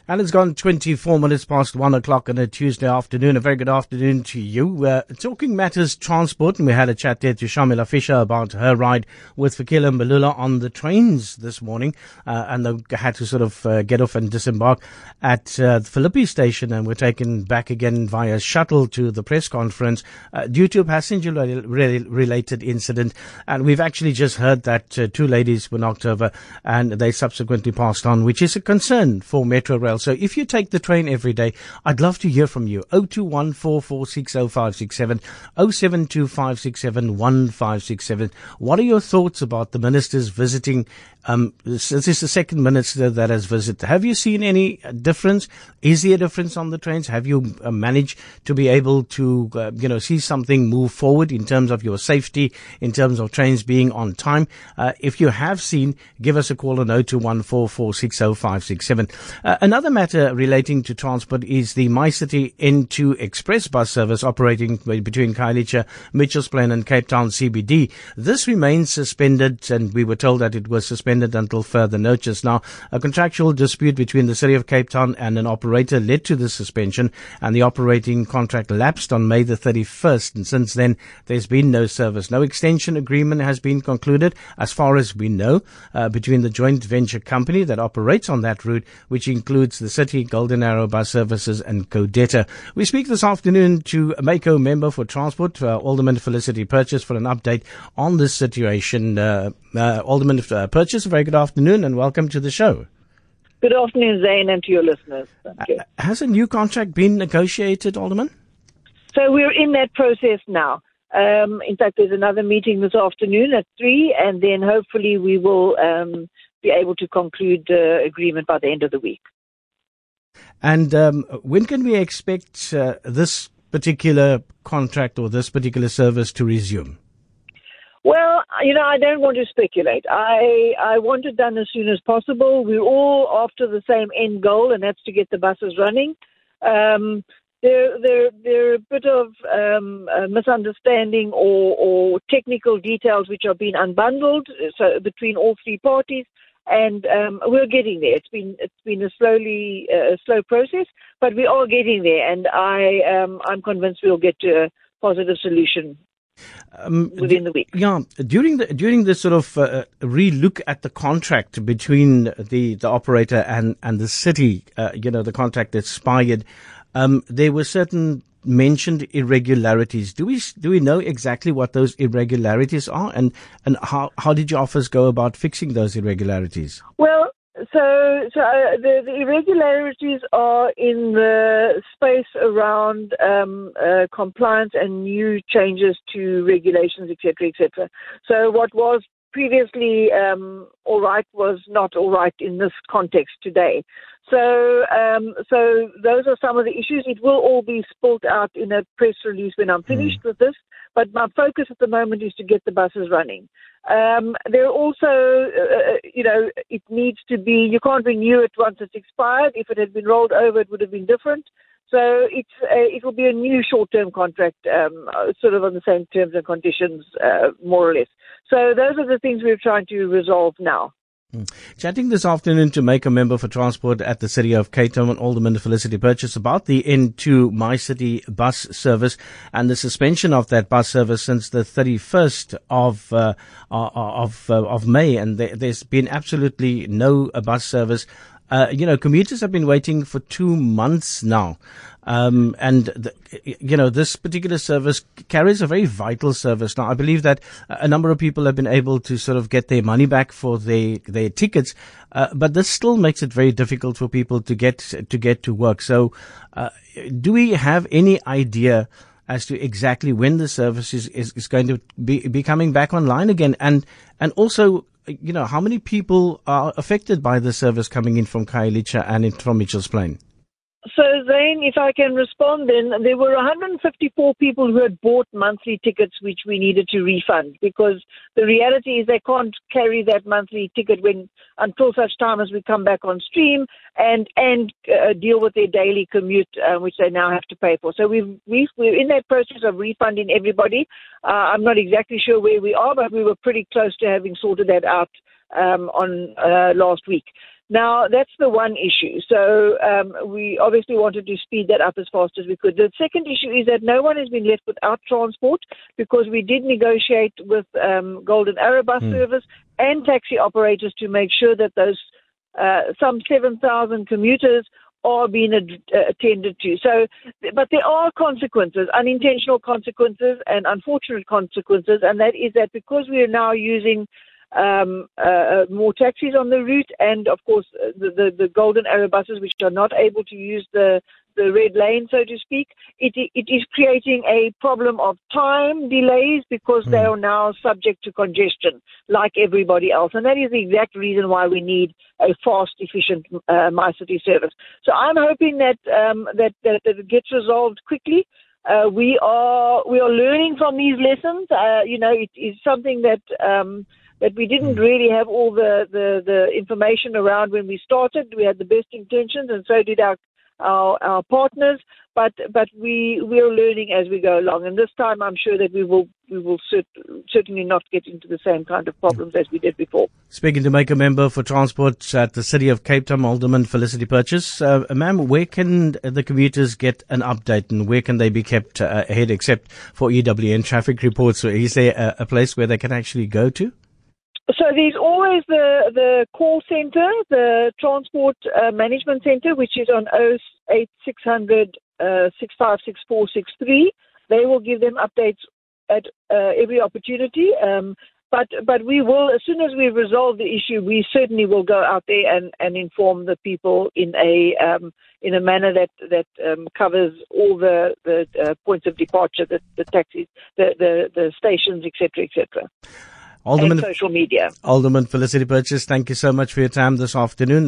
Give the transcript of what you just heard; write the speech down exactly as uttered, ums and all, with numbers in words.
And it's gone twenty-four minutes past one o'clock on a Tuesday afternoon. A very good afternoon to you. Uh, talking matters transport, and we had a chat there to Shamila Fisher about her ride with Fikile Mbalula on the trains this morning. Uh, and they had to sort of uh, get off and disembark at uh, the Philippi station and were taken back again via shuttle to the press conference uh, due to a passenger-related incident. And we've actually just heard that uh, two ladies were knocked over and they subsequently passed on, which is a concern for Metro Rail. So if you take the train every day, I'd love to hear from you. oh two one four four six oh five six seven, oh seven two five six seven one five six seven. What are your thoughts about the ministers visiting? Um, this is the second minister that has visited. Have you seen any difference? Is there a difference on the trains? Have you uh, managed to be able to, uh, you know, see something move forward in terms of your safety, in terms of trains being on time? Uh, if you have seen, give us a call on oh two one four four six oh five six seven. Uh, another matter relating to transport is the MyCity N two Express bus service operating between Khayelitsha, Mitchells Plain and Cape Town C B D. This remains suspended, and we were told that it was suspended until further notice. Now, a contractual dispute between the City of Cape Town and an operator led to the suspension, and the operating contract lapsed on May the thirty-first, and since then there's been no service. No extension agreement has been concluded, as far as we know, uh, between the joint venture company that operates on that route, which includes the City, Golden Arrow Bus Services and Codeta. We speak this afternoon to Mako member for Transport, uh, Alderman Felicity Purchase, for an update on this situation. Uh, uh, Alderman uh, Purchase, a very good afternoon and welcome to the show. Good afternoon, Zane, and to your listeners. Thank you. Uh, has a new contract been negotiated, Alderman? So we're in that process now. Um, in fact, there's another meeting this afternoon at three, and then hopefully we will um, be able to conclude the uh, agreement by the end of the week. And um, when can we expect uh, this particular contract or this particular service to resume? Well, you know, I don't want to speculate. I I want it done as soon as possible. We're all after the same end goal, and that's to get the buses running. Um, there, there, there are a bit of um, uh, misunderstanding or, or technical details which are being unbundled so between all three parties, and um, we're getting there. It's been it's been a slowly uh, slow process, but we are getting there, and I um, I'm convinced we'll get to a positive solution. Um, within the week. Yeah, during the during the sort of uh, re-look at the contract between the, the operator and, and the city, uh, you know, the contract expired, um, there were certain mentioned irregularities. Do we do we know exactly what those irregularities are, and, and how, how did your office go about fixing those irregularities? Well, So, so uh, the, the irregularities are in the space around um, uh, compliance and new changes to regulations, et cetera, et cetera. So what was previously um, all right was not all right in this context today. So, um, so those are some of the issues. It will all be spelled out in a press release when I'm finished mm. with this. But my focus at the moment is to get the buses running. Um, there are also, uh, you know, it needs to be, you can't renew it once it's expired. If it had been rolled over, it would have been different. So it's uh, it will be a new short-term contract, um, sort of on the same terms and conditions, uh, more or less. So those are the things we're trying to resolve now. Chatting this afternoon to Mako member for Transport at the City of Cape Town, Alderman Felicity Purchase, about the N two MyCity bus service and the suspension of that bus service since the thirty-first of uh, of uh, of May, and there, there's been absolutely no uh, bus service. Uh, you know, commuters have been waiting for two months now. Um, and, the, you know, this particular service carries a very vital service. Now, I believe that a number of people have been able to sort of get their money back for their, their tickets. Uh, but this still makes it very difficult for people to get, to get to work. So, uh, do we have any idea as to exactly when the service is, is, is going to be, be coming back online again? And, and also, you know, how many people are affected by the service coming in from Khayelitsha and in, from Mitchells Plain? So, Zane, if I can respond then, there were one hundred fifty-four people who had bought monthly tickets which we needed to refund, because the reality is they can't carry that monthly ticket when until such time as we come back on stream and and uh, deal with their daily commute, uh, which they now have to pay for. So we've, we've, we're in that process of refunding everybody. Uh, I'm not exactly sure where we are, but we were pretty close to having sorted that out um, on uh, last week. Now, that's the one issue. So um, we obviously wanted to speed that up as fast as we could. The second issue is that no one has been left without transport, because we did negotiate with um, Golden Arrow Bus mm. Service and taxi operators to make sure that those uh, some seven thousand commuters are being ad- uh, attended to. So, but there are consequences, unintentional consequences and unfortunate consequences, and that is that because we are now using Um, uh, more taxis on the route, and of course the, the, the Golden Arrow buses, which are not able to use the, the red lane, so to speak, it, it is creating a problem of time delays, because mm. they are now subject to congestion like everybody else. And that is the exact reason why we need a fast, efficient uh, MyCity service. So I'm hoping that, um, that, that, that it gets resolved quickly. Uh, we are we are learning from these lessons. Uh, you know, it is something that um, that we didn't really have all the, the, the information around when we started. We had the best intentions, and so did our our, our partners. But but we we are learning as we go along. And this time, I'm sure that we will we will cert- certainly not get into the same kind of problems as we did before. Speaking to Make a Member for Transport at the City of Cape Town, Alderman Felicity Purchase. Uh, ma'am, where can the commuters get an update, and where can they be kept uh, ahead, except for E W N traffic reports? So is there a, a place where they can actually go to? So there's always the, the call centre, the Transport uh, Management Centre, which is on oh eight six hundred, uh, six five six four six three. They will give them updates at uh, every opportunity. Um, but but we will, as soon as we resolve the issue, we certainly will go out there and, and inform the people in a um, in a manner that that um, covers all the the uh, points of departure, the, the taxis, the, the the stations, et cetera, et cetera. Alderman, and social media. Alderman Felicity Purchase, thank you so much for your time this afternoon.